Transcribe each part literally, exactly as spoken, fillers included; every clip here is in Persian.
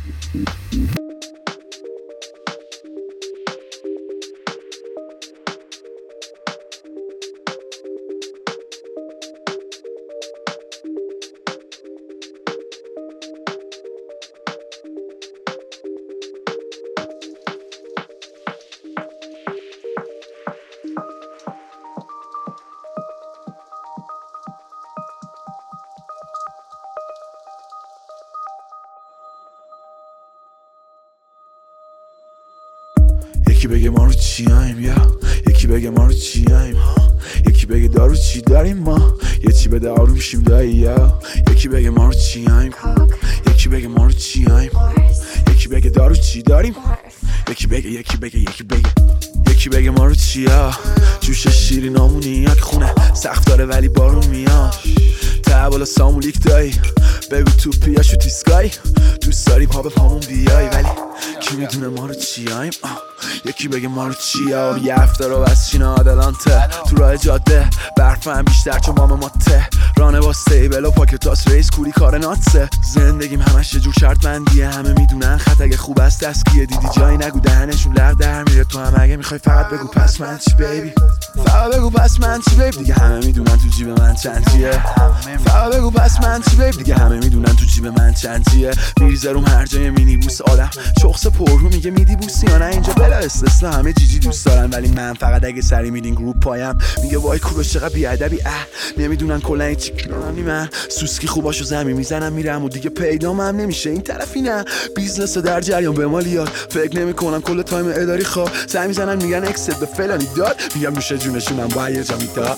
یکی بگه ما رو چیاییم یا یکی بگه ما رو چیاییم، یکی بگه دارو چی داریم ما، یه چی بده آروم شیم دایی یا یکی بگه ما رو چیاییم، یکی بگه ما رو چیاییم، یکی بگه دارو چی داریم، یکی بگه یکی بگه یکی بگه یکی بگه ما رو چیا، جوش شیرینامونی یک خونه سخت داره ولی بارون میاد، ته بالا سامولیک دایی بگو تو پیاشو تیسکایی، دوست داری پا به پامون بیای ولی کی میدونه ما رو چیاییم. یکی بگه ما رو چیا، یه هفته رو بس چینا آدلانته تو راه جاده برف هم بیشتر چون مام ماته رانه با سیبل و پاکتاس ریس کوری کار ناتسه، زندگیم همش یه جور شرط بندیه، همه میدونن خط اگه خوب است دستگیه، دیدی جایی نگو دهنشون لغ در میره، تو هم اگه میخوای فقط بگو پس من چی بیبی، فقط بگو پس من چی بیبی، دیگه همه میدونن تو جیب من چند چیه، فقط بگو پس من چی بیبی، دیگه همه میدونن تو جیب من چند چیه، میریزه روم هر جای مینی بوس آدم شخص پررو میگه میدی بوسی یا نه، اینجا بلا استثنا همه جیجی دوست دارن ولی من فقط اگه سری میدین گروپ پایم میگه وای کوروش چقدر بیادبی، اه نمیدونن کلا این چیکارانی، من سوسکی خوباشو زمین میزنم میرم و دیگه پیدام هم نمیشه این طرفی، نه بیزنس در جریان به مالیات فکر نمیکنم کل تایم اداری خواب سعی میزنن میگن اکسپت به فلانی داد، میگم میشه جونشونم با یه جا میداد.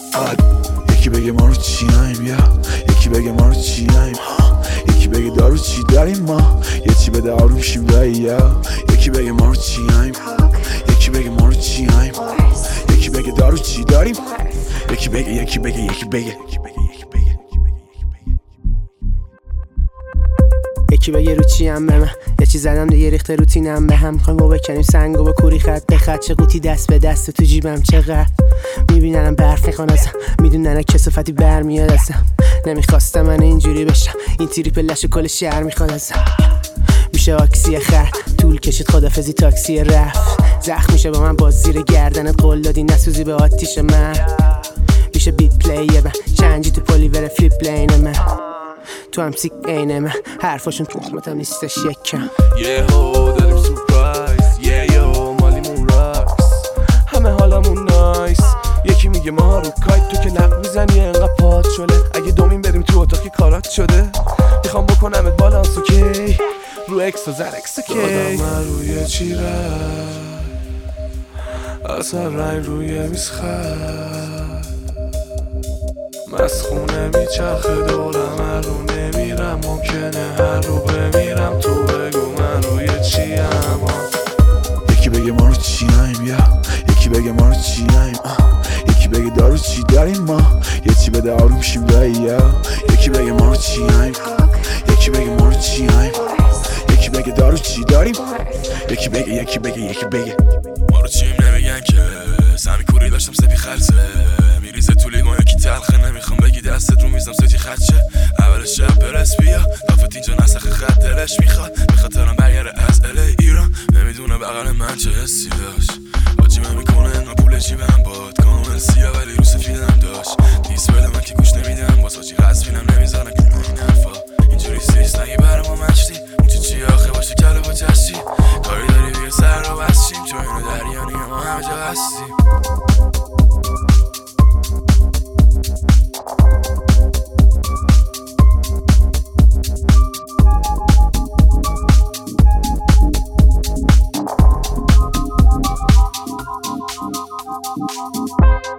یکی بگه ما رو چیاییم یا یکی بگه ما رو چیاییم، یکی بگه دارو چی داریم ما، یه چی بده آروم شیم دایی یا یکی بگه ما رو چیاییم، یکی بگه ما رو چیاییم، یکی بگه دارو چی داریم، یکی بگه یکی بگه یکی بگه یکی بگه رو چیم به من، یه چی زدم دیگه ریخته روتینم به هم، میخوایم با بکنیم سنگو با کوری خط به خط، چه قوطی دست به دست تو جیبم چقدر میبیننم برف میخوان ازم، میدونن کسافتی برمیاد ازم، نمیخواستم من اینجوری بشم، این تیری پلش کل شهر میخواد ازم، میشه واکسی خر طول کشید خدافزی تاکسی رفت، زخم میشه با من باز زیر گردنت قول دادی نسوزی به آتیش من، میشه بیت پلی من چنجی تو پلیور فلیپ لین من، تو هم سیک اینه من حرفاشون تخمتم نیستش یکم، یه هو داریم سورپرایز یه یو مالیمون راکس همه حالمون نایس، یکی میگه ما رو کایت تو که لق میزنی انقدر پات شده، اگه دومین بریم تو اتاقی کارات شده، میخوام بکنمت بالانس اوکی رو اکس و زر اکس اوکی، دادم من روی چی رد اصلا رنگ روی میز خد، مسخونه میچرخه دورم هر رو نمیرم، ممکنه هر رو بمیرم، تو بگو من روی چیم. یکی بگه ما رو چیاییم یا یکی بگه ما رو چیاییم، یکی بگه دارو چی داریم ما، یه چی بده آروم شیم دایی یا یکی بگه ما رو چیاییم، یکی بگه ما رو چیاییم، یکی بگه دارو چی داریم، یکی بگه یکی بگه یکی بگه ما رو چیم نمیگن که سمی کوری داشتم سپی خلصه، میریزه تو لیوان یکی تلخه، نمیخوام بگی دستت رو میزم سوتی خدشه، اول شب برس بیا دافت اینجا نسخ خط دلش میخواد، بخاطرم برگره از الی ایران، نمیدونه بغل من چه حسی داشت، حاجیمه میکنه انگا پول جیبم باد، کامل سیا ولی رو سفیدم داشت، دیس بده من که گوش نمیدم، باز حاجی غزفینم نمیزنه که این حرفا، اینجوری سیست نگی برا ما مشتی، اون چی چی آخه باشه کله با چشتی، کاری داری بیا سر رو بستیم، چون اینو دریانی ما همه جا هستیم. We'll be right back.